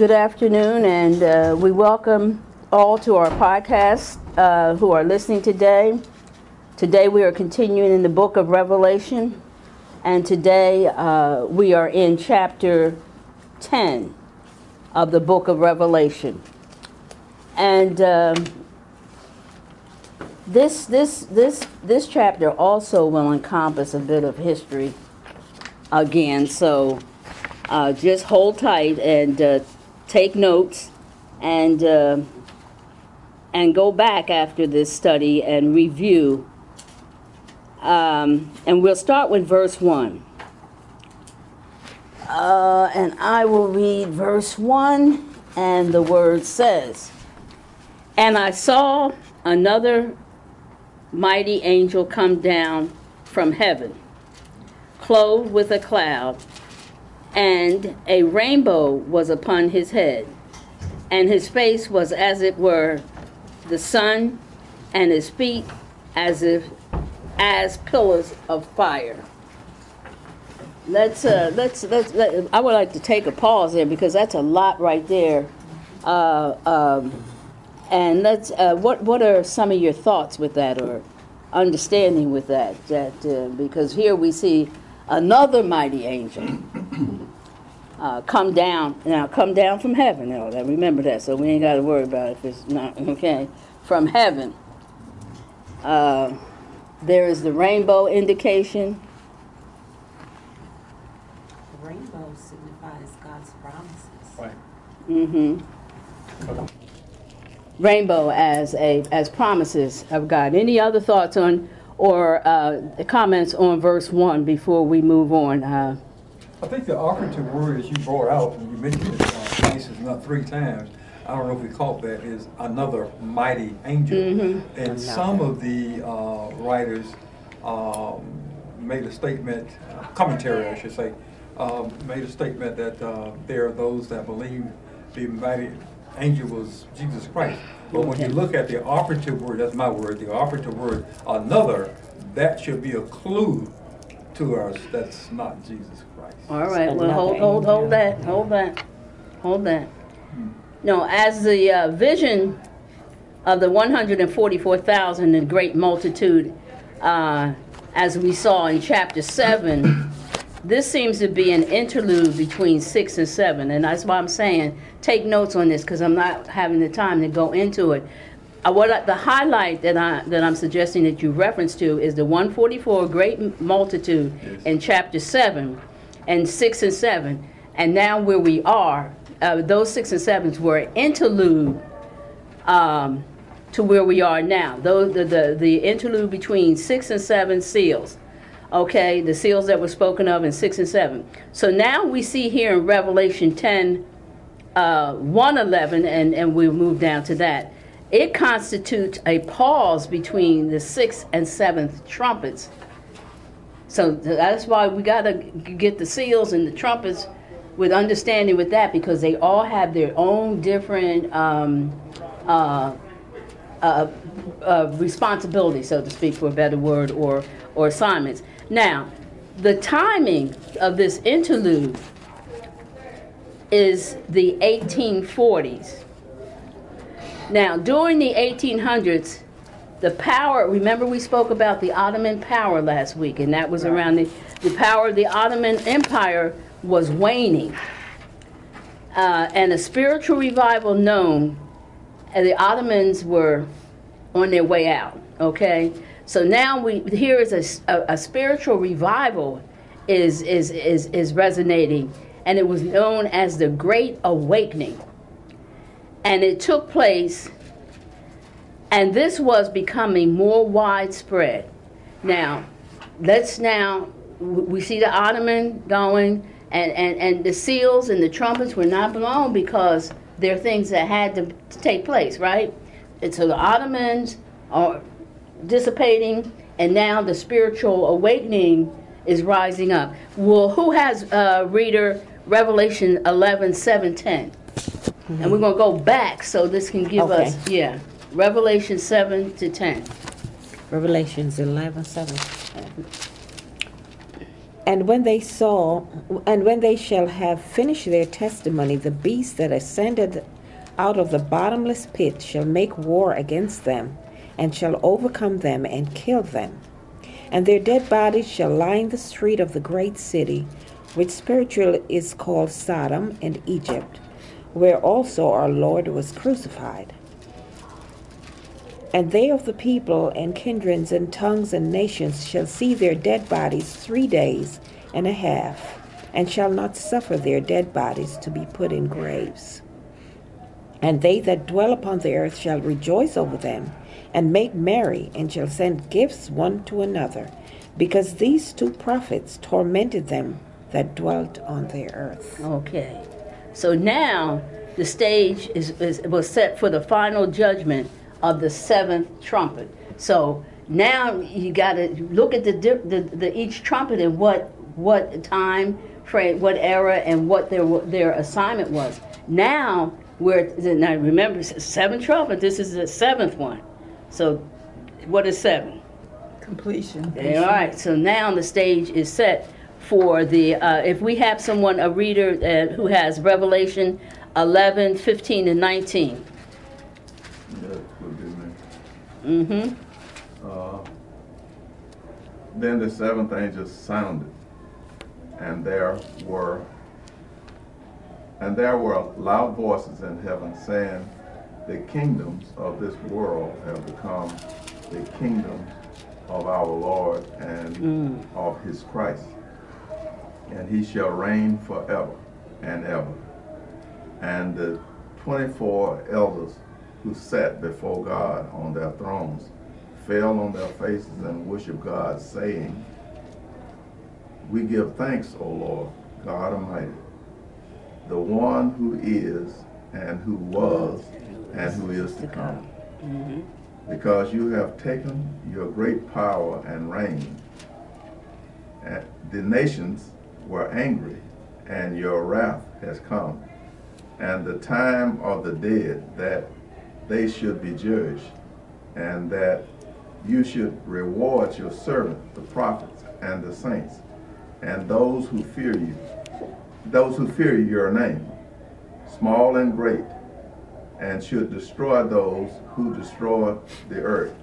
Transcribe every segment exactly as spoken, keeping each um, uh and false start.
Good afternoon, and uh, we welcome all to our podcast uh, who are listening today. Today we are continuing in the book of Revelation, and today uh, we are in chapter ten of the book of Revelation. And um, this this this this chapter also will encompass a bit of history again, so uh, just hold tight and uh, take notes, and uh, and go back after this study and review. Um, and we'll start with verse one. Uh, and I will read verse one, and the word says, "And I saw another mighty angel come down from heaven, clothed with a cloud, and a rainbow was upon his head, and his face was as it were the sun, and his feet as if as pillars of fire." Let's uh, let's let's. Let, I would like to take a pause there because that's a lot right there, uh, um, and let's. Uh, what what are some of your thoughts with that, or understanding with that? That uh, because here we see another mighty angel uh, come down. Now, come down from heaven. Now, remember that, so we ain't got to worry about it if it's not, okay? From heaven. Uh, there is the rainbow indication. The rainbow signifies God's promises. Right. Mm-hmm. Rainbow as a as promises of God. Any other thoughts on or uh, comments on verse one before we move on? Uh, I think the operative word, as you brought out, and you mentioned it uh, twice, if not three times, I don't know if we caught that, is another mighty angel. Mm-hmm. And some of the uh, writers um, made a statement, uh, commentary I should say, um, made a statement that uh, there are those that believe the mighty angel was Jesus Christ. But when you look at the operative word, that's my word, the operative word, another, that should be a clue to us that's not Jesus Christ. All right, well, hold, hold, hold that, hold that, hold that. No, as the uh, vision of the one hundred forty-four thousand and great multitude, uh, as we saw in chapter seven, this seems to be an interlude between six and seven, and that's why I'm saying take notes on this because I'm not having the time to go into it. Uh, what I, the highlight that I that I'm suggesting that you reference to is the one hundred forty-four great multitude yes. in chapter seven, and six and seven, and now where we are, uh, those six and sevens were an interlude um, to where we are now. Those the, the the interlude between six and seven seals. Okay, the seals that were spoken of in six and seven. So now we see here in Revelation ten, uh, one eleven, and, and we'll move down to that. It constitutes a pause between the sixth and seventh trumpets. So that's why we got to get the seals and the trumpets with understanding with that, because they all have their own different um, uh, uh, uh, responsibilities, so to speak, for a better word, or or assignments. Now, the timing of this interlude is the eighteen forties. Now, during the eighteen hundreds, the power, remember we spoke about the Ottoman power last week, and that was around the, the power of the Ottoman Empire was waning. Uh, and a spiritual revival known, and the Ottomans were on their way out, okay? So now we here is a, a, a spiritual revival is, is, is, is resonating, and it was known as the Great Awakening. And it took place, and this was becoming more widespread. Now, let's now, we see the Ottoman going, and, and, and the seals and the trumpets were not blown because they're things that had to, to take place, right? And so the Ottomans are dissipating, and now the spiritual awakening is rising up. Well, who has, uh, reader, Revelation eleven, seven, ten? Mm-hmm. And we're going to go back so this can give okay. us, yeah, Revelation seven to ten. Revelations eleven, seven. And when they saw, and when they shall have finished their testimony, the beast that ascended out of the bottomless pit shall make war against them, and shall overcome them and kill them. And their dead bodies shall line the street of the great city, which spiritually is called Sodom and Egypt, where also our Lord was crucified. And they of the people and kindreds and tongues and nations shall see their dead bodies three days and a half, and shall not suffer their dead bodies to be put in graves. And they that dwell upon the earth shall rejoice over them, and make merry, and shall send gifts one to another, because these two prophets tormented them that dwelt on the earth. Okay. So now the stage is, is was set for the final judgment of the seventh trumpet. So now you got to look at the, the the each trumpet and what what time frame, what era, and what their their assignment was. Now we're now remember seven trumpet. This is the seventh one. So what is seven? Completion. All right. So now the stage is set for the. Uh, if we have someone, a reader uh, who has Revelation eleven, fifteen, and nineteen. That would be me. Mm-hmm. Uh, then the seventh angel sounded, and there were and there were loud voices in heaven saying, "The kingdoms of this world have become the kingdoms of our Lord and Mm. of his Christ, and he shall reign forever and ever." And the twenty-four elders who sat before God on their thrones fell on their faces and worshiped God, saying, "We give thanks, O Lord, God Almighty, the one who is, and who was, and who is to come. Mm-hmm. Because you have taken your great power and reign. And the nations were angry, and your wrath has come, and the time of the dead that they should be judged, and that you should reward your servants, the prophets and the saints, and those who fear you, those who fear your name, small and great, and should destroy those who destroy the earth."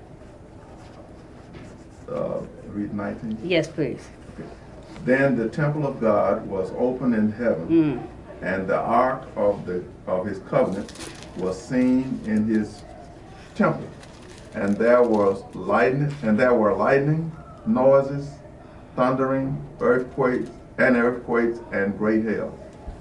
Uh, read nineteen. Yes, please. Okay. Then the temple of God was open in heaven, Mm. and the ark of the of his covenant was seen in his temple, and there was lightning, and there were lightning, noises, thundering, earthquakes, and earthquakes, and great hail.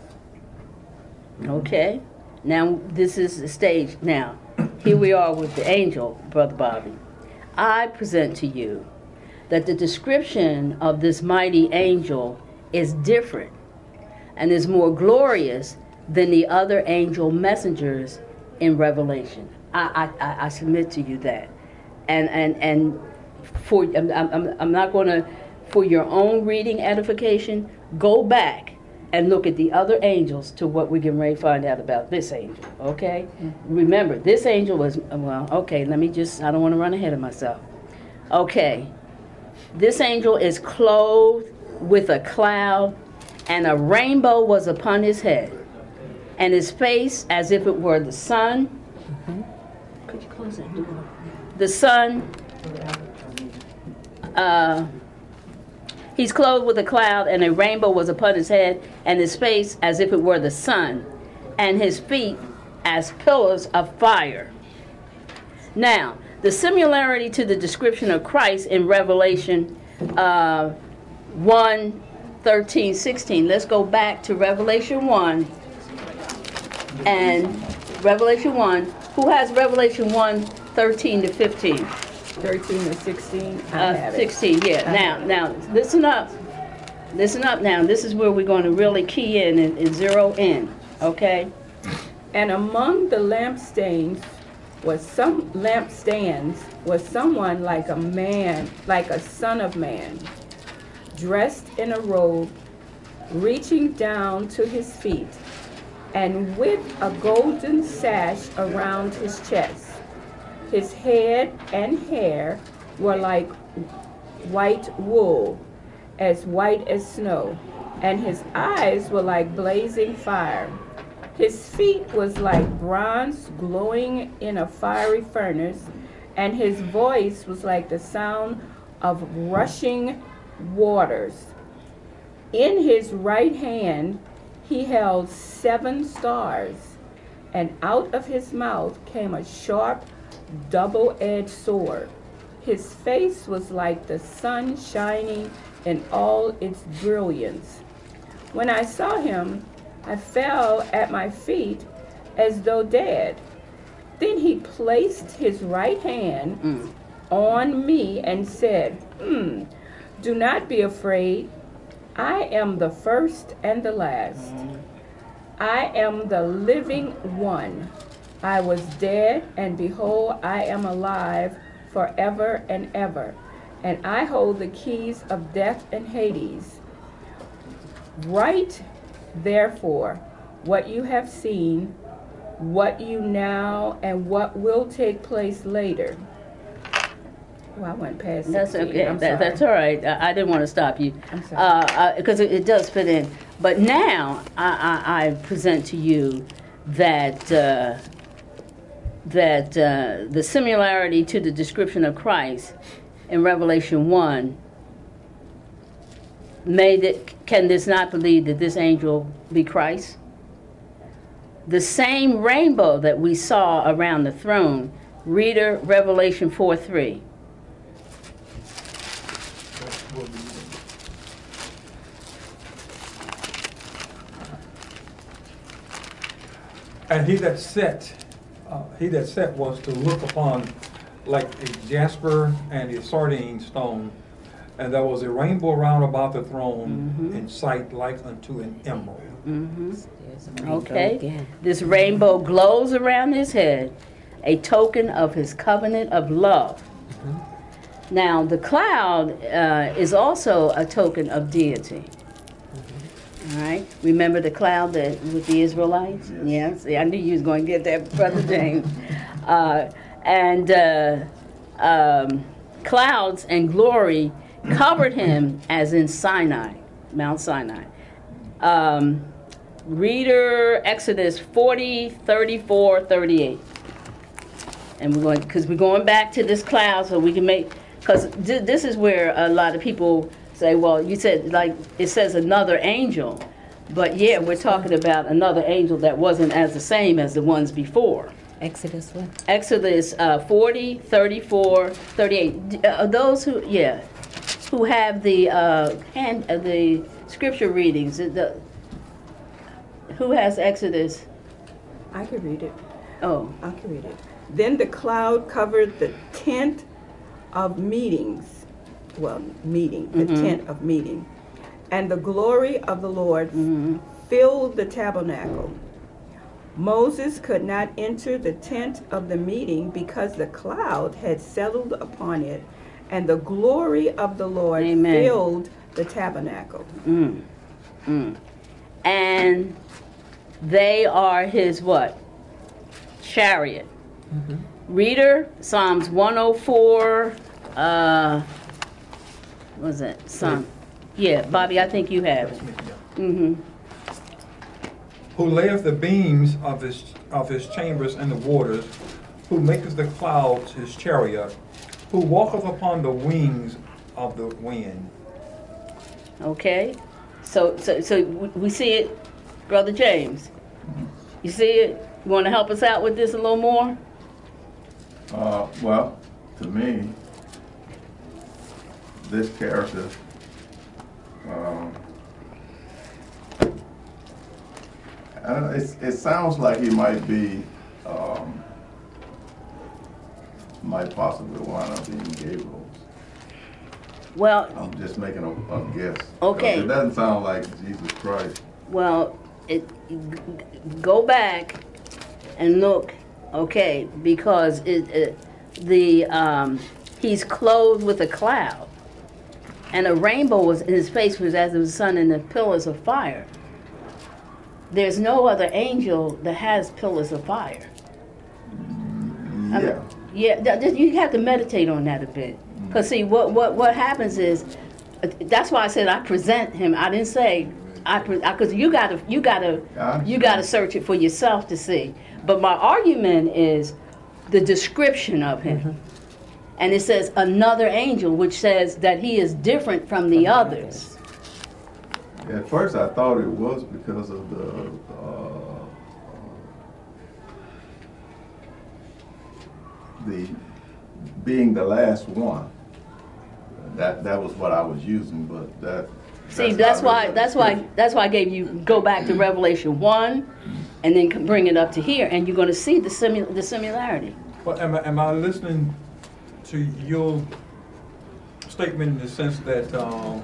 Okay. Now this is the stage. Now, here we are with the angel, Brother Bobby. I present to you that the description of this mighty angel is different and is more glorious than the other angel messengers in Revelation. I, I, I submit to you that. And and and for I'm, I'm, I'm not going to, for your own reading edification, go back and look at the other angels to what we can ready to find out about this angel, okay? Mm-hmm. Remember, this angel was, well, okay, let me just, I don't want to run ahead of myself. Okay, this angel is clothed with a cloud, and a rainbow was upon his head, and his face as if it were the sun. Mm-hmm. Could you close that door? The sun, uh, he's clothed with a cloud, and a rainbow was upon his head, and his face as if it were the sun, and his feet as pillars of fire. Now, the similarity to the description of Christ in Revelation uh, one, thirteen, sixteen. Let's go back to Revelation one. And Revelation one. Who has Revelation one, thirteen to fifteen? thirteen to sixteen. I Uh, have it. sixteen, yeah. I Now, have it. now, listen up. Listen up now. This is where we're going to really key in and, and zero in, okay? And among the lampstands was some lampstands was someone like a man, like a son of man, dressed in a robe, reaching down to his feet, and with a golden sash around his chest. His head and hair were like white wool, as white as snow, and his eyes were like blazing fire. His feet was like bronze glowing in a fiery furnace, and his voice was like the sound of rushing waters. In his right hand he held seven stars, and out of his mouth came a sharp, double-edged sword. His face was like the sun shining in all its brilliance. When I saw him, I fell at my feet as though dead. Then he placed his right hand mm. on me and said, hmm, do not be afraid. I am the first and the last. Mm. I am the living one. I was dead, and behold, I am alive forever and ever, and I hold the keys of death and Hades. Write, therefore, what you have seen, what you now, and what will take place later. Well, I went past That's sixteen. okay. I'm That, sorry. that's all right. I, I didn't want to stop you. I'm sorry. Because uh, it, it does fit in. But now I, I, I present to you that uh, that uh, the similarity to the description of Christ in Revelation one made it, can this not believe that this angel be Christ? The same rainbow that we saw around the throne, reader Revelation four three. And he that sat, uh, he that sat was to look upon like a jasper and a sardine stone, and there was a rainbow round about the throne, mm-hmm. in sight like unto an emerald. Mm-hmm. Okay, this rainbow glows around his head, a token of his covenant of love. Mm-hmm. Now, the cloud uh, is also a token of deity. All right. Remember the cloud that with the Israelites? Yes. Yeah. See, I knew you was going to get that, Brother James. uh, and uh, um, clouds and glory covered him as in Sinai, Mount Sinai. Um, reader Exodus forty, thirty-four, thirty-eight. And we're going because we're going back to this cloud so we can make because th- this is where a lot of people say, well, you said, like, it says another angel. But, yeah, we're talking about another angel that wasn't as the same as the ones before. Exodus what? Exodus uh, forty, thirty-four, thirty-eight. Uh, those who, yeah, who have the uh, hand, uh, the scripture readings, the, who has Exodus? I can read it. Oh. I can read it. Then the cloud covered the tent of meetings. Well, meeting, the mm-hmm. tent of meeting. And the glory of the Lord mm-hmm. filled the tabernacle. Moses could not enter the tent of the meeting because the cloud had settled upon it, and the glory of the Lord Amen. Filled the tabernacle. Mm. Mm. And they are his what? Chariot. Mm-hmm. Reader, Psalms one oh four, uh, what was it? Psalm. Yeah, Bobby, I think you have it. Mm-hmm. Who layeth the beams of his of his chambers in the waters, who maketh the clouds his chariot, who walketh upon the wings of the wind. Okay, so so so we see it, Brother James. You see it? You want to help us out with this a little more? Uh, well, to me, this character, um, I don't know, it's, it sounds like he might be, um, might possibly wind up being Gabriel. Well, I'm just making a, a guess. Okay. It doesn't sound like Jesus Christ. Well, it, go back and look, okay, because it, it the um, he's clothed with a cloud, and a rainbow was in his face was as the sun in the pillars of fire. There's no other angel that has pillars of fire. Yeah. I mean, yeah, you have to meditate on that a bit. Because see, what, what, what happens is, That's why I said I present him. I didn't say I because you gotta you gotta you gotta search it for yourself to see. But my argument is the description of him, mm-hmm. and it says another angel, which says that he is different from the others. At first, I thought it was because of the uh, the being the last one. That that was what I was using, but that. See, that's, that's why that's why that's why I gave you go back to Revelation one, and then bring it up to here, and you're going to see the simu the similarity. Well, am I, am I listening to your statement in the sense that? Um,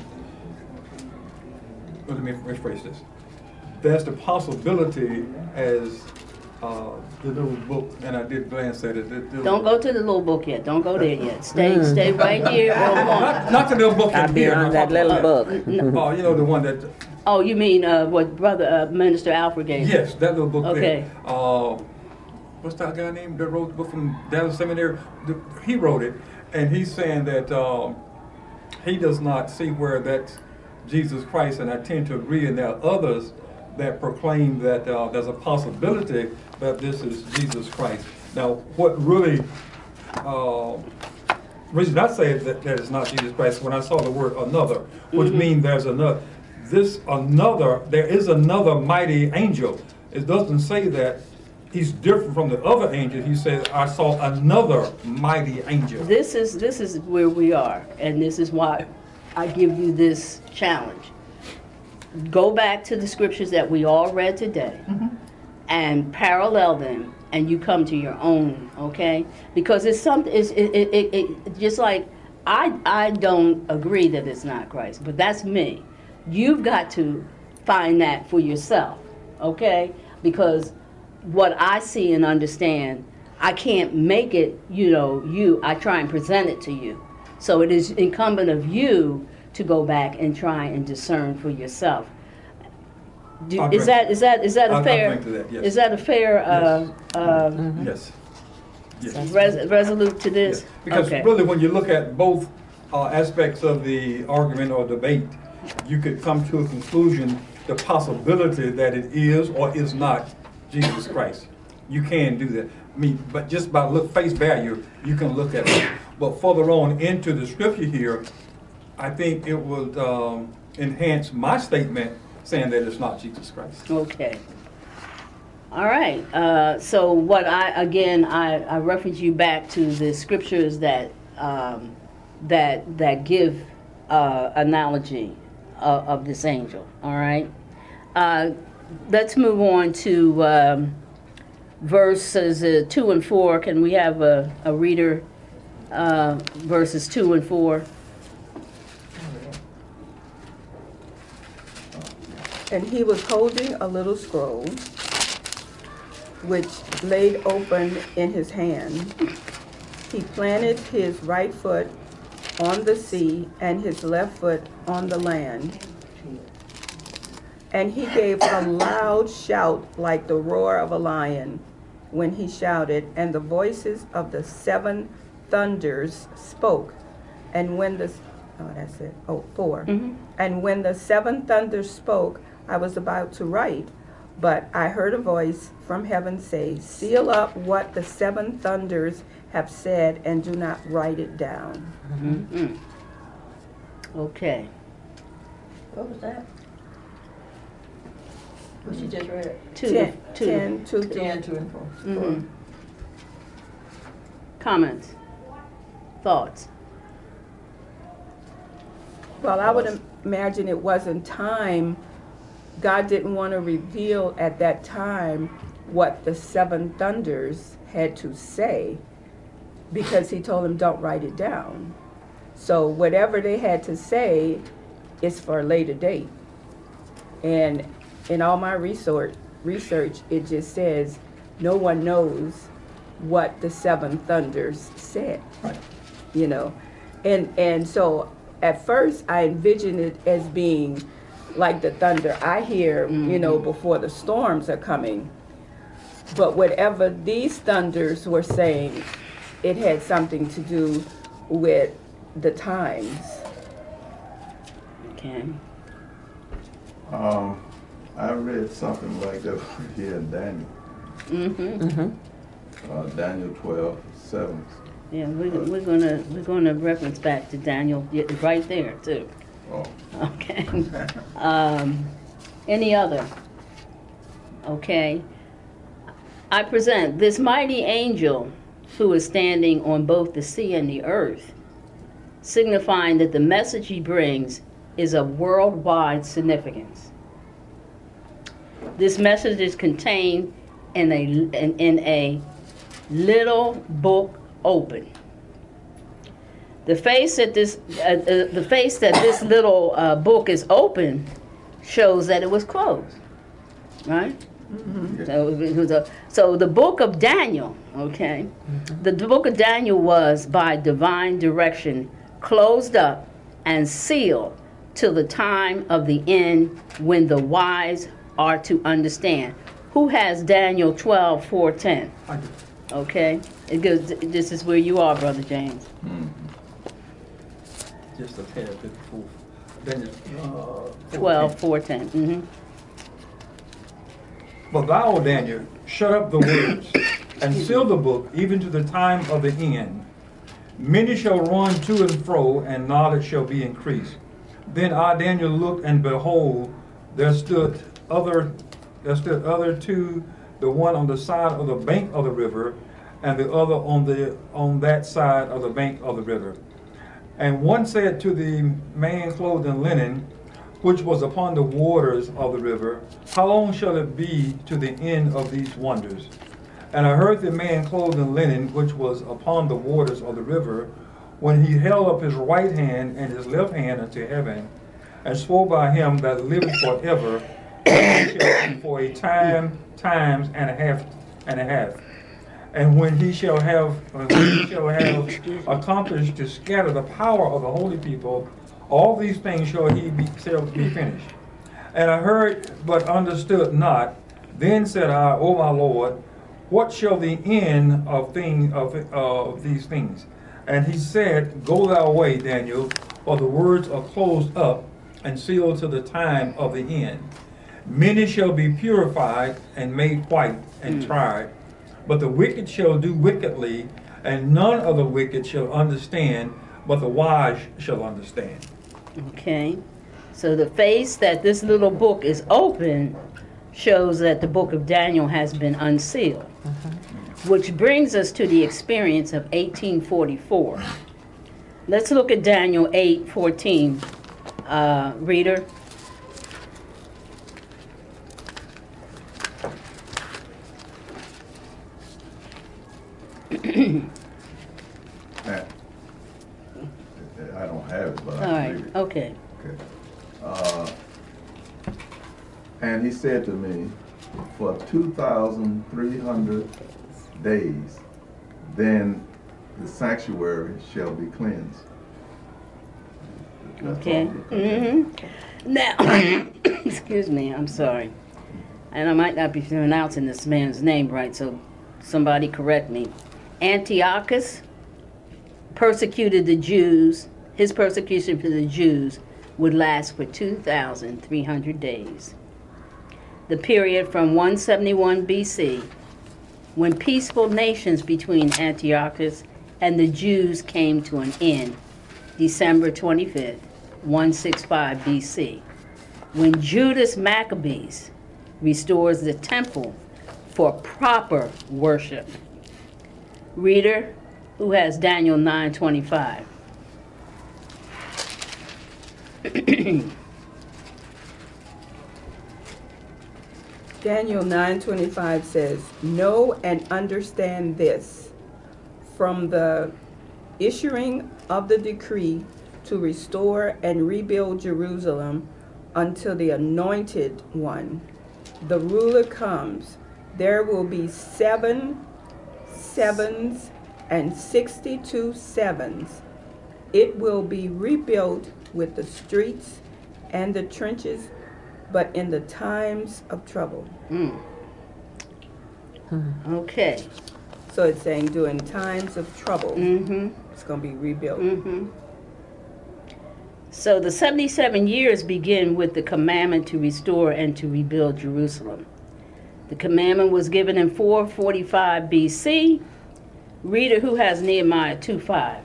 well, let me rephrase this. There's the possibility as. Uh, the little book, and I did glance at it. The, the Don't go to the little book yet. Don't go there yet. Stay, mm. stay right here. not, not the little book. I'll be on that little book. Oh, you know the one that. Oh, you mean uh, what Brother uh, Minister Alfred gave? Yes, that little book. Okay. There. Uh, what's that guy named that wrote the book from Dallas Seminary? The, he wrote it, and he's saying that um, he does not see where that's Jesus Christ, and I tend to agree. And there are others that proclaim that uh, there's a possibility that this is Jesus Christ. Now, what really, uh, reason I say that, that it's not Jesus Christ, when I saw the word another, which mm-hmm. means there's another, this another, there is another mighty angel. It doesn't say that he's different from the other angel. He says, I saw another mighty angel. This is, this is where we are, and this is why I give you this challenge. Go back to the scriptures that we all read today mm-hmm. and parallel them, and you come to your own, okay? Because it's something, it's, it, it, it, it, just like, I, I don't agree that it's not Christ, but that's me. You've got to find that for yourself, okay? Because what I see and understand, I can't make it, you know, you, I try and present it to you. So it is incumbent of you to go back and try and discern for yourself. Do, is that is that is that a I'll, fair I'll that, yes. is that a fair uh, yes. uh, mm-hmm. yes, yes. Res resolute to this? Yes. Because okay. really, when you look at both uh, aspects of the argument or debate, you could come to a conclusion: the possibility that it is or is not Jesus Christ. You can do that. I mean, but just by look face value, you can look at it. But further on into the scripture here, I think it would um, enhance my statement saying that it's not Jesus Christ. Okay. All right. Uh, so what I, again, I, I reference you back to the scriptures that um, that that give uh, analogy of, of this angel. All right. Uh, let's move on to um, verses uh, two and four. Can we have a, a reader? Uh, verses two and four. And he was holding a little scroll, which laid open in his hand. He planted his right foot on the sea and his left foot on the land. And he gave a loud shout like the roar of a lion when he shouted, and the voices of the seven thunders spoke. And when the, oh, that's it, oh, four. Mm-hmm. And when the seven thunders spoke, I was about to write, but I heard a voice from heaven say, seal up what the seven thunders have said and do not write it down. Mm-hmm. Okay. What was that? What she just read? Two. Ten, two. Ten, two, Ten, two, and four. Mm-hmm. Comments? Thoughts? Well, I would imagine it wasn't time. God didn't want to reveal at that time what the seven thunders had to say, because he told him don't write it down. So whatever they had to say is for a later date. And in all my research, research, it just says no one knows what the seven thunders said. Right. You know, and and so at first I envisioned it as being like the thunder I hear, mm-hmm. you know, before the storms are coming. But whatever these thunders were saying, it had something to do with the times. Okay. Um, I read something like that here in Daniel, Mm-hmm. uh, Daniel twelve, seven. Yeah, we're, we're gonna, we're gonna reference back to Daniel, yeah, right there too. Oh. Okay. Um, any other? Okay. I present this mighty angel who is standing on both the sea and the earth, signifying that the message he brings is of worldwide significance. This message is contained in a, in, in a little book open. The face that this, uh, uh, the face that this little uh, book is open shows that it was closed, right? Mm-hmm. So, it was a, so the book of Daniel, okay, mm-hmm. the, the book of Daniel was by divine direction closed up and sealed till the time of the end when the wise are to understand. Who has Daniel twelve, four, ten? I do. Okay, it goes, this is where you are, Brother James. Mm. Just a tad bit before. Then it's, uh, twelve, four, ten. Mm-hmm. But thou, O Daniel, shut up the words, and seal the book, even to the time of the end. Many shall run to and fro, and knowledge shall be increased. Then I, Daniel, looked, and behold, there stood other, there stood other two, the one on the side of the bank of the river, and the other on the on that side of the bank of the river. And one said to the man clothed in linen, which was upon the waters of the river, how long shall it be to the end of these wonders? And I heard the man clothed in linen, which was upon the waters of the river, when he held up his right hand and his left hand unto heaven, and swore by him that liveth forever, that he shall be for a time, times and a half, and a half. And when he shall have, when he shall have accomplished to scatter the power of the holy people, all these things shall he be, shall be finished. And I heard, but understood not. Then said I, O my Lord, what shall the end of thing of, uh, of these things? And he said, Go thy way, Daniel, for the words are closed up and sealed to the time of the end. Many shall be purified and made white and mm. tried, but the wicked shall do wickedly, and none of the wicked shall understand, but the wise shall understand. Okay, so the face that this little book is open shows that the book of Daniel has been unsealed, uh-huh. which brings us to the experience of eighteen forty-four. Let's look at Daniel eight fourteen, uh, reader. I don't have it, but I All right, read it. okay. Okay. Uh, and he said to me, for two thousand three hundred days, then the sanctuary shall be cleansed. That's Okay. Mm-hmm. Now, excuse me, I'm sorry. And I might not be pronouncing this man's name right, so somebody correct me. Antiochus persecuted the Jews. His persecution for the Jews would last for two thousand three hundred days. The period from one seventy-one B C, when peaceful nations between Antiochus and the Jews came to an end, December twenty-fifth, one sixty-five B C, when Judas Maccabees restores the temple for proper worship. Reader, who has Daniel nine twenty-five? Daniel nine twenty-five says, Know and understand this, from the issuing of the decree to restore and rebuild Jerusalem until the anointed one, the ruler comes, there will be seven sevens and sixty-two sevens. It will be rebuilt with the streets and the trenches, but in the times of trouble. Mm. Okay. So it's saying during times of trouble, Mm-hmm. it's going to be rebuilt. Mm-hmm. So the seventy-seven years begin with the commandment to restore and to rebuild Jerusalem. The commandment was given in four forty-five B C. Reader, who has Nehemiah two five?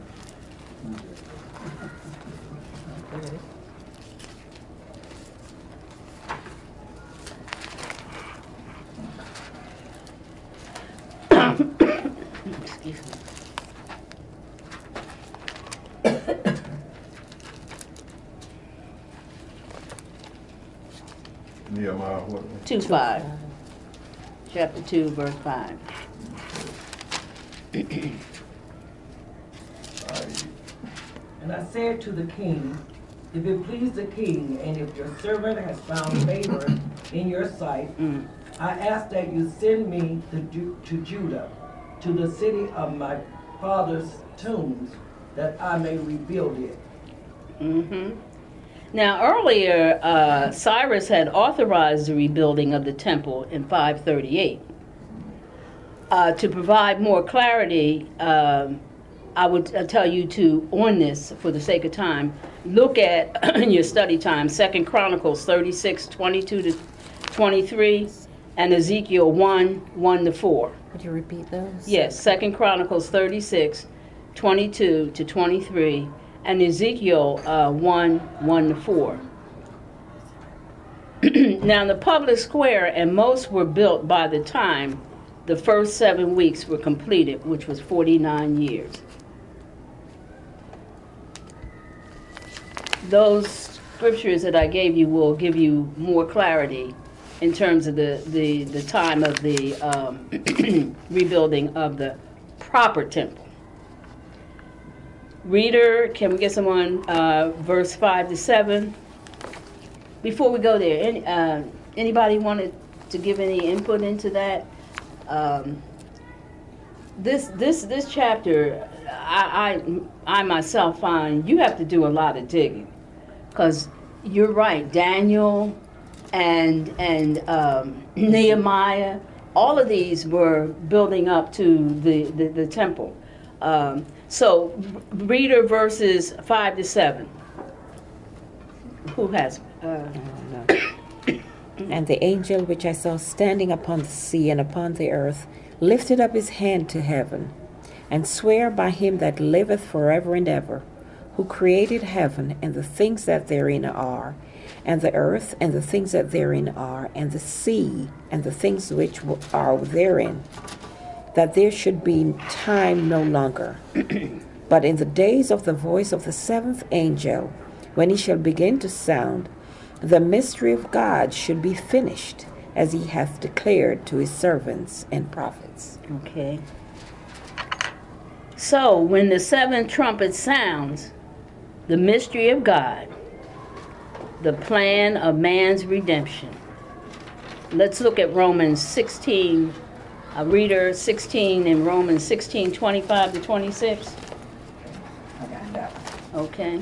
Excuse me. Nehemiah, what? two five. Chapter two, verse five. And I said to the king, if it please the king, and if your servant has found favor in your sight, Mm. I ask that you send me to, Ju- to Judah, to the city of my father's tombs, that I may rebuild it. Mm-hmm. Now, earlier, uh, Cyrus had authorized the rebuilding of the temple in five thirty-eight. Uh, to provide more clarity, um, I would uh, tell you to, on this, for the sake of time, look at, in your study time, Second Chronicles thirty-six, twenty-two to twenty-three, and Ezekiel one, one to four. Could you repeat those? Yes, Second Chronicles thirty-six, twenty-two to twenty-three, and Ezekiel uh, one, one to four. Now, the public square and most were built by the time the first seven weeks were completed, which was forty-nine years. Those scriptures that I gave you will give you more clarity in terms of the, the, the time of the um, rebuilding of the proper temple. Reader, can we get someone, uh, verse five to seven? Before we go there, any, uh, anybody wanted to give any input into that? Um, this this this chapter, I, I I myself find you have to do a lot of digging, because you're right, Daniel and and um, Nehemiah, all of these were building up to the the, the temple. Um, so, reader verses five to seven. Who has? Uh, And the angel which I saw standing upon the sea and upon the earth lifted up his hand to heaven, and sware by him that liveth forever and ever, who created heaven and the things that therein are, and the earth and the things that therein are, and the sea and the things which are therein, that there should be time no longer. But in the days of the voice of the seventh angel, when he shall begin to sound, the mystery of God should be finished, as he hath declared to his servants and prophets. Okay. So, when the seventh trumpet sounds, the mystery of God, the plan of man's redemption. Let's look at Romans sixteen, uh, reader sixteen in Romans sixteen, twenty-five to twenty-six. I got that one. Okay.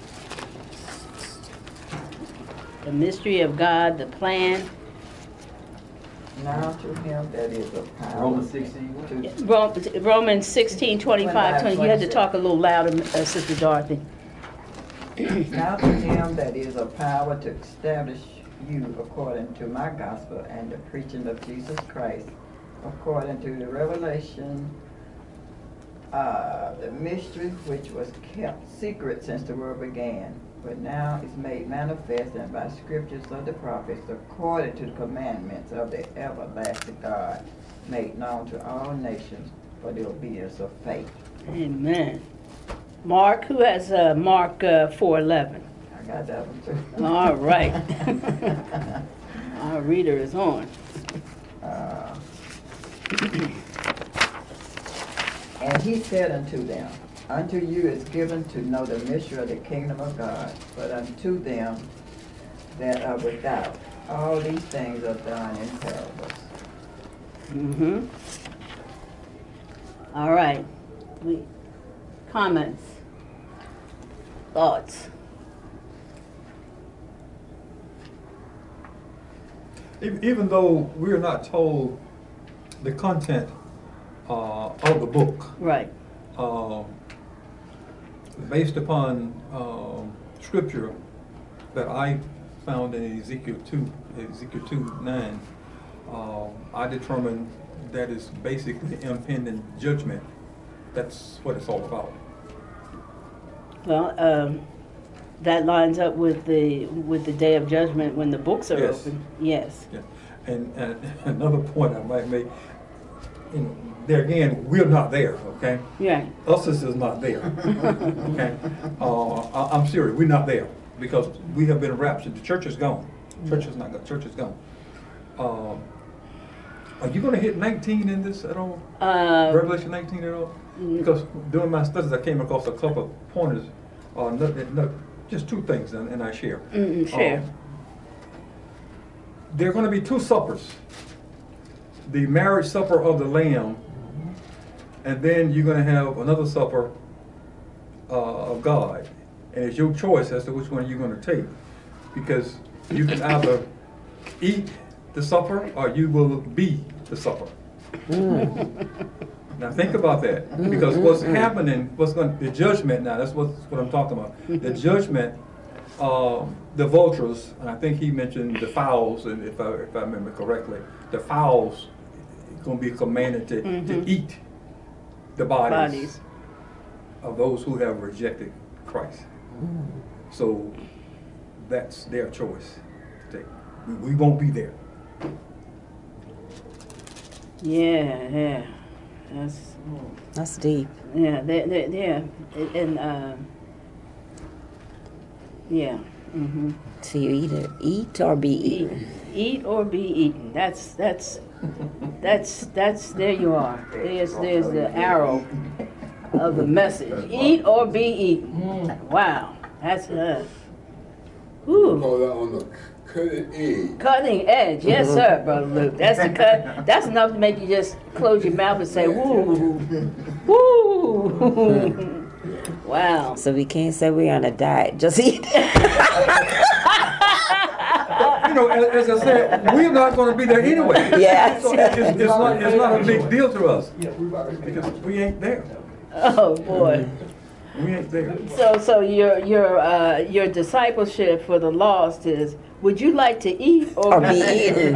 The mystery of God, the plan. Now to him that is of power. Romans sixteen. To, Ro- Romans sixteen, twenty-five, twenty. You had to talk a little louder, uh, Sister Dorothy. now to him that is of power to establish you according to my gospel and the preaching of Jesus Christ, according to the revelation, uh, the mystery which was kept secret since the world began, but now is made manifest and by scriptures of the prophets, according to the commandments of the everlasting God, made known to all nations for the obedience of faith. Amen. Mark, who has uh, Mark uh, four eleven? I got that one too. All right. Our reader is on. Uh, and he said unto them, unto you is given to know the mystery of the kingdom of God, but unto them that are without, all these things are done in parables. Mm-hmm. All right. We, comments? Thoughts? Even even though we're not told the content uh, of the book, Right. um, based upon um, scripture that I found in Ezekiel two, Ezekiel two nine, uh, I determined that is basically impending judgment. That's what it's all about. Well, um, that lines up with the with the day of judgment when the books are Yes. open. Yes. Yeah. And, and another point I might make, you know, there again, we're not there, okay? Yeah. Us is not there, okay? Uh, I, I'm serious, we're not there because we have been raptured. The church is gone. Church is not gone. Church is gone. Um, are you going to hit nineteen in this at all? Uh, Revelation nineteen at all? Because during my studies, I came across a couple of pointers, uh, not, not, just two things, and, and I share. Mm, share. Um, there are going to be two suppers. The marriage supper of the Lamb, and then you're going to have another supper uh, of God. And it's your choice as to which one you're going to take. Because you can either eat the supper or you will be the supper. Now think about that. Because what's happening, what's going the judgment now, that's what, what I'm talking about. The judgment, um, the vultures, and I think he mentioned the fowls, and if I, if I remember correctly, the fowls going to be commanded to, Mm-hmm. to eat the bodies, Bodies. of those who have rejected Christ. So that's their choice. They, we, we won't be there. Yeah, yeah. That's That's deep. yeah, they, they, yeah, and uh, yeah. Mm-hmm. So you either eat or be Eat, eaten. eat or be eaten. That's that's that's that's there you are. There's there's the arrow of the message. Eat or be eaten. Wow, that's uh. Whew. Call that on the cutting edge. Cutting edge, yes, sir, Brother Luke. That's the cut. That's enough to make you just close your mouth and say, "Woo, woo." Wow. So we can't say we're on a diet. Just eat. You know, as, as I said, we're not going to be there anyway. Yes. So it's, it's, not, it's not a big deal to us because we ain't there. Oh boy. We ain't there. So, so your your uh, your discipleship for the lost is: would you like to eat or, Or be eaten.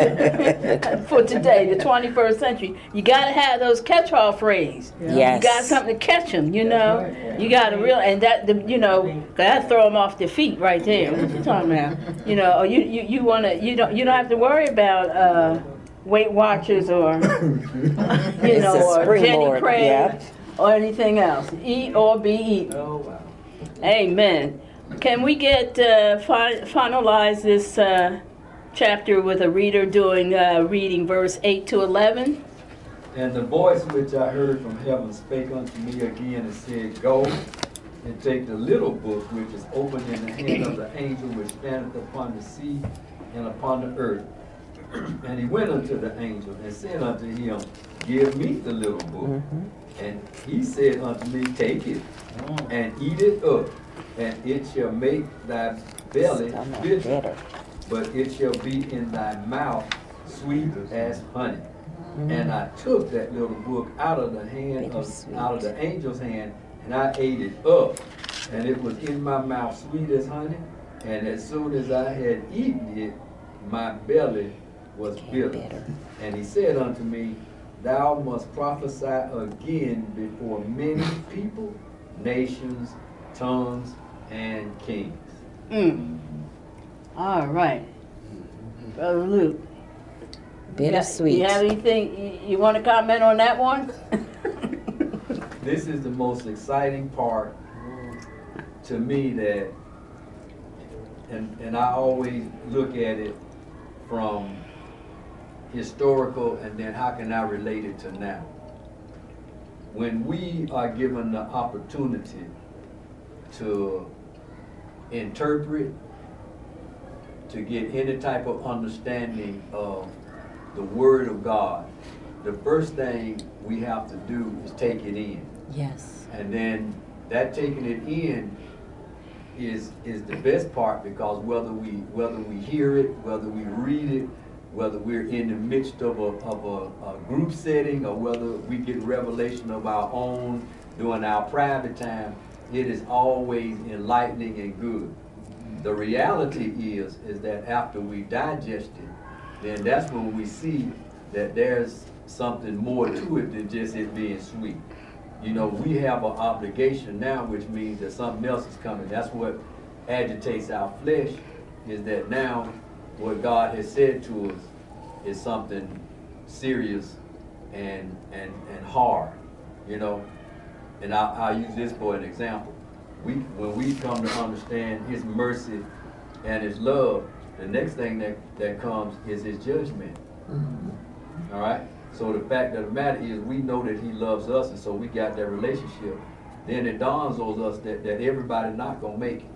For today, the twenty-first century, you got to have those catch-all phrases. Yes. You got something to catch them. You know, you got to real and that the, you know that throw them off their feet right there. What you talking about? You know, or you you you want to you don't you don't have to worry about uh, Weight Watchers or you It's know a or Jenny springboard, Craig yeah. or anything else. Eat or be eaten. Oh, wow. Amen. Can we get uh, fi- finalize this uh, chapter with a reader doing uh, reading verse eight to eleven? And the voice which I heard from heaven spake unto me again and said, Go and take the little book which is opened in the hand of the angel which standeth upon the sea and upon the earth. And he went unto the angel and said unto him, Give me the little book. Mm-hmm. And he said unto me, Take it and eat it up, and it shall make thy belly Stomach bitter, bitter. but it shall be in thy mouth sweet as honey. And I took that little book out of the hand of Bittersweet. out of the angel's hand, and I ate it up, and it was in my mouth sweet as honey. And as soon as I had eaten it, my belly was bitter. bitter. And he said unto me, Thou must prophesy again before many people, nations, tongues, and kings. Mm. All right. Brother Luke. Bittersweet. You have anything you, you want to comment on that one? This is the most exciting part to me that, and, and I always look at it from historical and then how can I relate it to now. When we are given the opportunity to interpret, to get any type of understanding of the Word of God, the first thing we have to do is take it in. Yes. And then that taking it in is is the best part, because whether we whether we hear it, whether we read it, whether we're in the midst of a of a, a group setting, or whether we get revelation of our own during our private time, it is always enlightening and good. The reality is, is that after we digest it, then that's when we see that there's something more to it than just it being sweet. You know, we have an obligation now, which means that something else is coming. That's what agitates our flesh, is that now what God has said to us is something serious and and and hard, you know. And I'll, I'll use this for an example. We, when we come to understand His mercy and His love, the next thing that, that comes is His judgment. Mm-hmm. All right? So the fact of the matter is, we know that He loves us, and so we got that relationship. Then it dawns on us that, that everybody's not going to make it.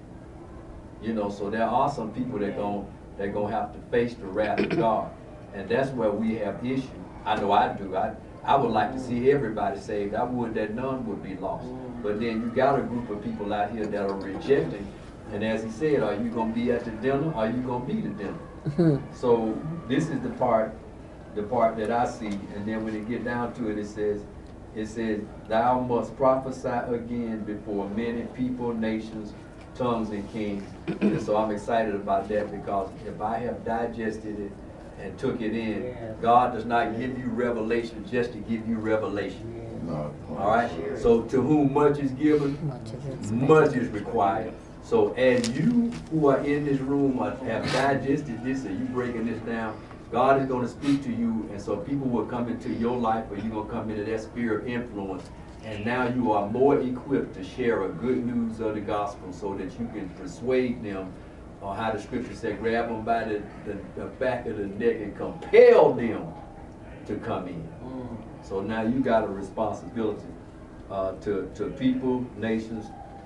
You know, so there are some people that going that gonna have to face the wrath of God. And that's where we have issue. I know I do. I, I would like to see everybody saved. I would that none would be lost. But then you got a group of people out here that are rejecting. And as he said, are you going to be at the dinner? Or are you going to be the dinner? So this is the part, the part that I see. And then when it get down to it, it says, it says, thou must prophesy again before many people, nations, tongues, and kings. And so I'm excited about that, because if I have digested it and took it in, God does not give you revelation just to give you revelation. All right? So to whom much is given, much is required. So as you who are in this room are, have digested this, and you breaking this down, God is going to speak to you, and so people will come into your life, or you're going to come into that sphere of influence, and now you are more equipped to share a good news of the gospel, so that you can persuade them, or how the scripture said, grab them by the, the, the back of the neck and compel them to come in. Mm. So now you got a responsibility uh, to, to people, nations,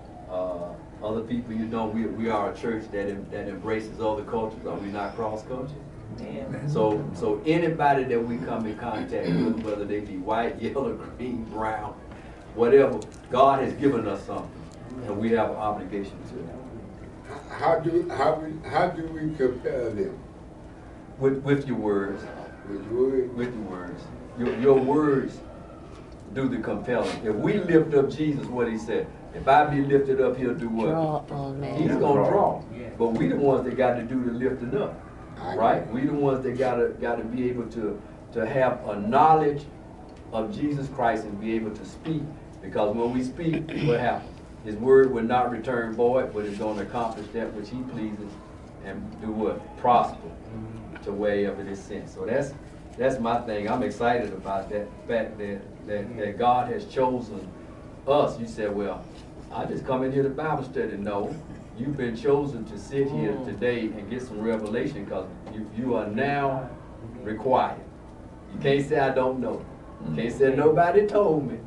uh, other people. You know, we, we are a church that, em, that embraces other cultures. Are we not cross-culture? So, so anybody that we come in contact with, whether they be white, yellow, green, brown, whatever, God has given us something, and we have an obligation to them. How do how we how do we compare them? With with your words. With your words. With your words. Your your words do the compelling. If we lift up Jesus, what He said, if I be lifted up, He'll do what? Draw all men. He's gonna draw. But we the ones that got to do the lifting up, right? We the ones that gotta gotta be able to to have a knowledge of Jesus Christ and be able to speak. Because when we speak, what happens? His word will not return void, but it's going to accomplish that which He pleases, and do what? Prosper to wherever it is sent. So that's that's my thing. I'm excited about that fact that, that, that God has chosen us. You said, well, I just come in here to Bible study. No, you've been chosen to sit here today and get some revelation, because you, you are now required. You can't say I don't know. You can't say nobody told me.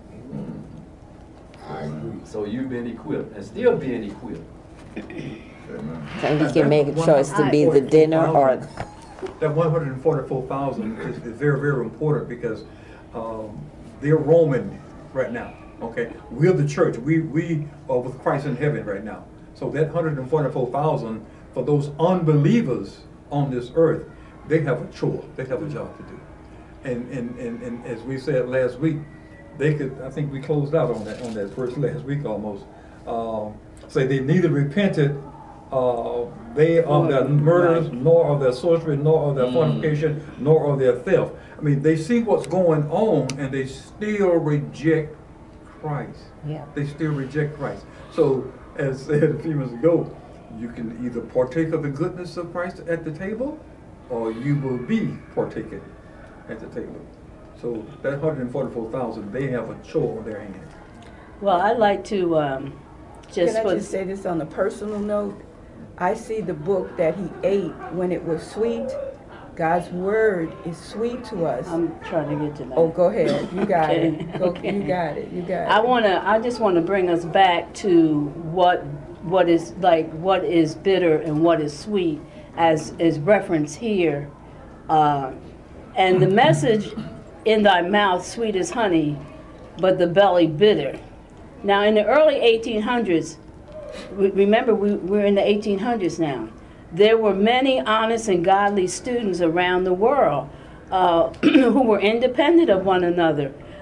I agree. So you've been equipped and still being equipped. So we can make a choice to be the dinner or... That one hundred forty-four thousand is, is very, very important, because um, they're Roman right now, okay? We're the church. We, we are with Christ in heaven right now. So that one hundred forty-four thousand, for those unbelievers on this earth, they have a chore. They have a job to do. And, and, and, and as we said last week, they could, I think we closed out on that on that verse last week almost. Um, say they neither repented, uh, they of their murders, nor of their sorcery, nor of their mm. fornication, nor of their theft. I mean, they see what's going on, and they still reject Christ. Yeah. They still reject Christ. So, as said a few minutes ago, you can either partake of the goodness of Christ at the table, or you will be partaking at the table. So that one hundred forty-four thousand, they have a chore on their hand. Well, I'd like to um, just Can I put, just say this on a personal note? I see the book that he ate when it was sweet. God's word is sweet to us. I'm trying to get to that. Oh, go ahead. You got Okay. it. Go, Okay. You got it. You got it. I wanna. I just want to bring us back to what what is like what is bitter and what is sweet, as is referenced here, uh, and the message. In thy mouth sweet as honey, but the belly bitter. Now in the early eighteen hundreds, remember we, we're in the eighteen hundreds now, there were many honest and godly students around the world uh, who were independent of one another.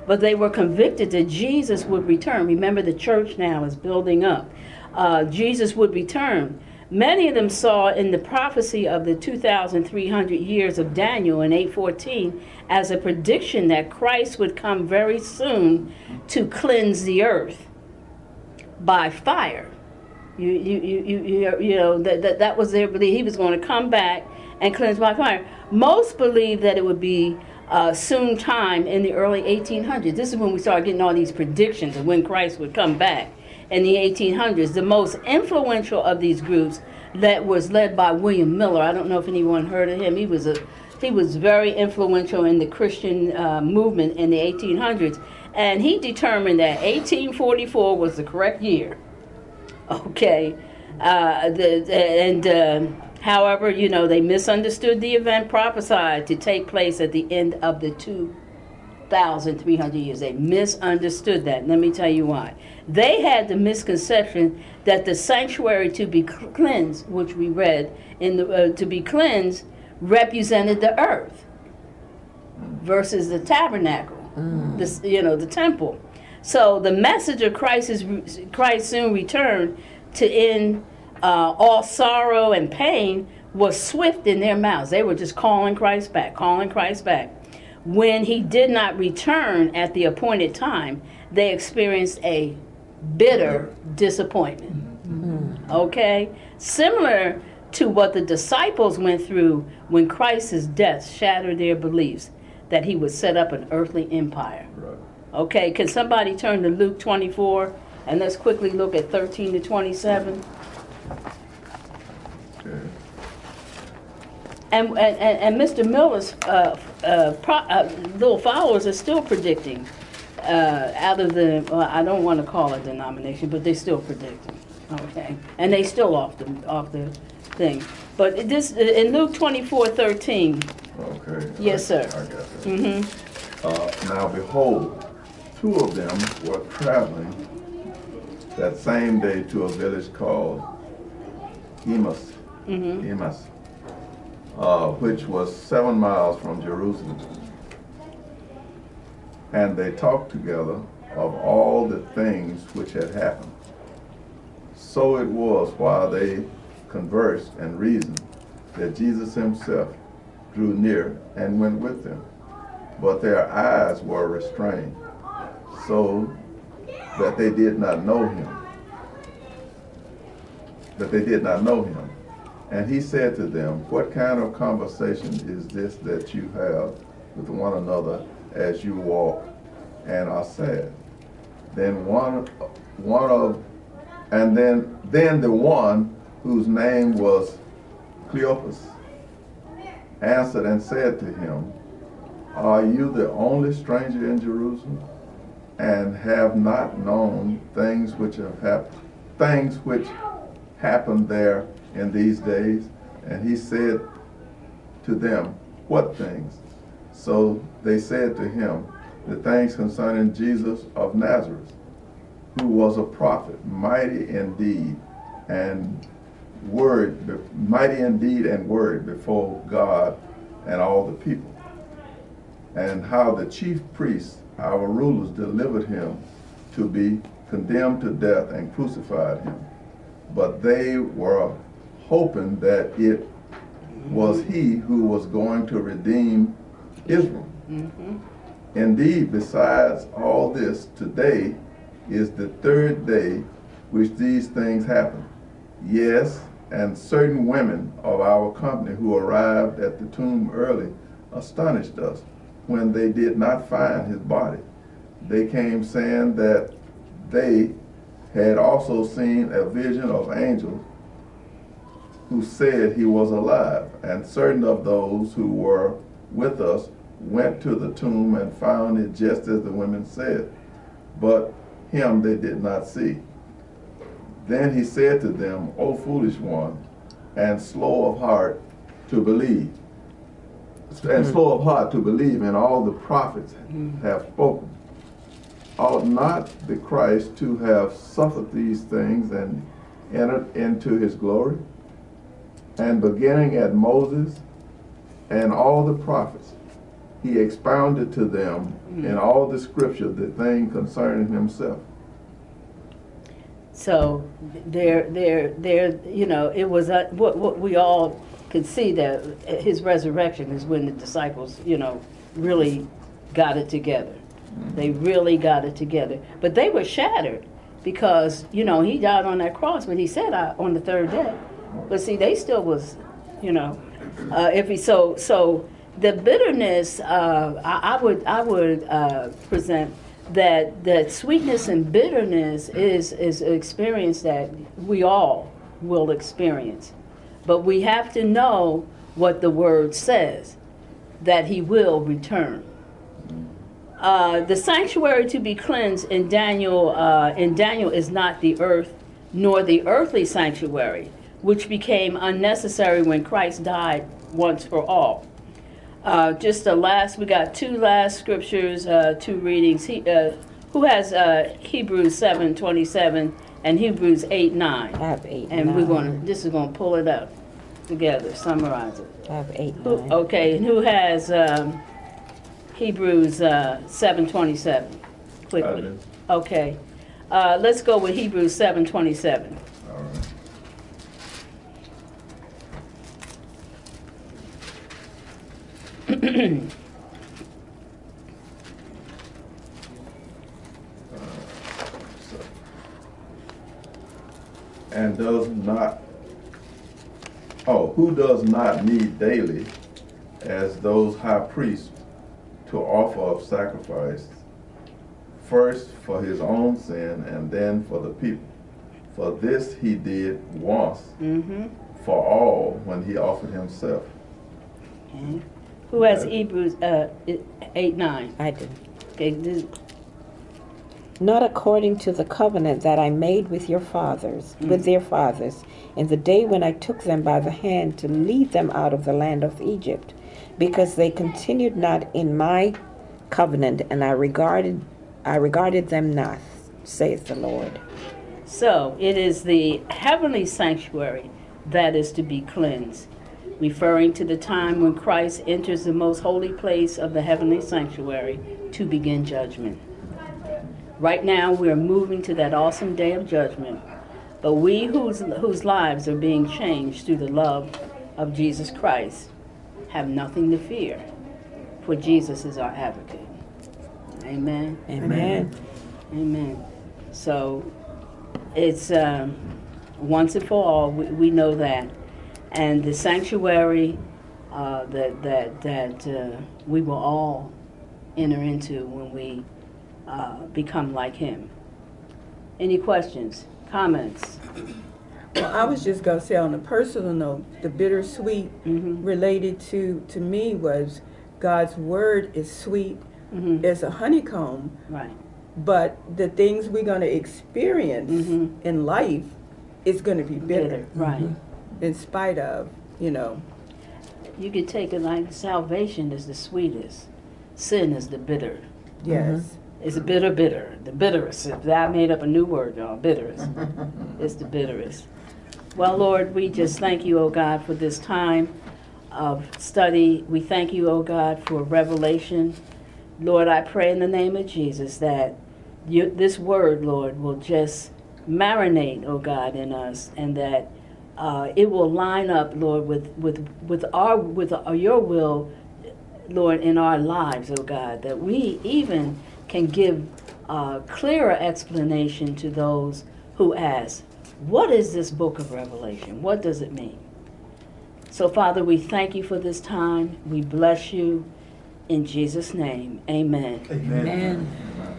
but they were convicted that Jesus would return. Remember, the church now is building up. Uh, Jesus would return. Many of them saw in the prophecy of the two thousand three hundred years of Daniel in eight fourteen as a prediction that Christ would come very soon to cleanse the earth by fire. You, you, you, you, you know, that, that, that was their belief. He was going to come back and cleanse by fire. Most believe that it would be uh, soon time in the early eighteen hundreds. This is when we started getting all these predictions of when Christ would come back in the eighteen hundreds. The most influential of these groups that was led by William Miller. I don't know if anyone heard of him. He was a he was very influential in the Christian uh, movement in the eighteen hundreds, and he determined that eighteen forty-four was the correct year. Okay, uh, the, and uh, however, you know, they misunderstood the event prophesied to take place at the end of the two thousand three hundred years. They misunderstood that. Let me tell you why. They had the misconception that the sanctuary to be cleansed, which we read in the uh, to be cleansed, represented the earth versus the tabernacle, mm. the, you know, the temple. So the message of Christ's Christ's soon return to end uh, all sorrow and pain was swift in their mouths. They were just calling Christ back, calling Christ back. When he did not return at the appointed time, they experienced a bitter disappointment. Mm-hmm. Okay? Similar to what the disciples went through when Christ's death shattered their beliefs that he would set up an earthly empire. Right. Okay, can somebody turn to Luke twenty-four and let's quickly look at thirteen to twenty-seven? Okay. And, and, and Mister Miller's uh, uh, pro, uh, little followers are still predicting uh, out of the, well, I don't want to call it denomination, but they're still predicting. Okay, and they still off the off the thing. But this in Luke twenty-four thirteen. Okay. Yes, I, sir. I got that. Mm-hmm. Uh, now behold, two of them were traveling that same day to a village called Emmaus, Mm-hmm. Emmaus, uh, which was seven miles from Jerusalem. And they talked together of all the things which had happened. So it was while they conversed and reasoned that Jesus himself drew near and went with them. But their eyes were restrained, so that they did not know him. That they did not know him. And he said to them, what kind of conversation is this that you have with one another as you walk and are sad? Then one, one of, and then, then the one whose name was Cleopas answered and said to him, are you the only stranger in Jerusalem, and have not known things which have happened, things which happened there in these days? And he said to them, what things? So they said to him, the things concerning Jesus of Nazareth, who was a prophet, mighty in deed and word, mighty in deed and word before God and all the people. And how the chief priests, our rulers, delivered him to be condemned to death and crucified him. But they were hoping that it was he who was going to redeem Israel. Mm-hmm. Indeed, besides all this, today is the third day which these things happened. Yes, and certain women of our company who arrived at the tomb early astonished us when they did not find his body. They came saying that they had also seen a vision of angels who said he was alive. And certain of those who were with us went to the tomb and found it just as the women said, but him they did not see. Then he said to them, O foolish one, and slow of heart to believe, and slow of heart to believe in all the prophets have spoken. Ought not the Christ to have suffered these things and entered into his glory? And beginning at Moses and all the prophets, he expounded to them in all the scripture the thing concerning himself. So there, there, there. You know, it was uh, what what we all could see that his resurrection is when the disciples, you know, really got it together. They really got it together. But they were shattered because, you know, he died on that cross, but he said uh, on the third day. But see, they still was, you know, uh, if he so so the bitterness. Uh, I, I would I would uh, present that that sweetness and bitterness is is an experience that we all will experience, but we have to know what the word says, that he will return. Uh, the sanctuary to be cleansed in Daniel uh, in Daniel is not the earth, nor the earthly sanctuary, which became unnecessary when Christ died once for all. Uh, just the last, we got two last scriptures, uh, two readings. He, uh, who has uh, Hebrews seven twenty-seven and Hebrews eight nine? I have eight And nine. we're gonna, this is gonna pull it up together, summarize it. I have eight Who, nine. okay, and who has um, Hebrews uh, seven twenty-seven? I Quickly. do. Okay, uh, let's go with Hebrews seven twenty-seven. All right. So, and does not, oh, who does not need daily, as those high priests, to offer up sacrifice, first for his own sin and then for the people. For this he did once Mm-hmm. for all when he offered himself. Okay. Who has Hebrews uh, eight nine? I do. Okay, this, Not according to the covenant that I made with your fathers, Mm. with their fathers, in the day when I took them by the hand to lead them out of the land of Egypt, because they continued not in my covenant, and I regarded I regarded them not, saith the Lord. so it is the heavenly sanctuary that is to be cleansed, referring to the time when Christ enters the most holy place of the heavenly sanctuary to begin judgment. Right now, we're moving to that awesome day of judgment, but we whose, whose lives are being changed through the love of Jesus Christ have nothing to fear, for Jesus is our advocate. Amen. Amen. Amen. So it's um, once and for all, we, we know that. And the sanctuary uh, that, that, that uh, we will all enter into when we uh, become like him. Any questions, comments? Well, I was just gonna say on a personal note, the bittersweet Mm-hmm. related to to me was God's word is sweet Mm-hmm. as a honeycomb, Right. but the things we're gonna experience Mhm. in life is gonna be bitter, Right. in spite of, you know. You could take it like salvation is the sweetest. Sin is the bitter. Yes. It's a bitter, bitter. The bitterest. If I made up a new word, y'all. Bitterest. It's the bitterest. Well, Lord, we just thank you, oh God, for this time of study. We thank you, oh God, for revelation. Lord, I pray in the name of Jesus that you, this word, Lord, will just marinate, oh God, in us, and that uh, it will line up, Lord, with with with our with our, your will, Lord, in our lives, oh God, that we even can give uh, clearer explanation to those who ask, what is this book of Revelation? What does it mean? So, Father, we thank you for this time. We bless you in Jesus' name. Amen. Amen. Amen.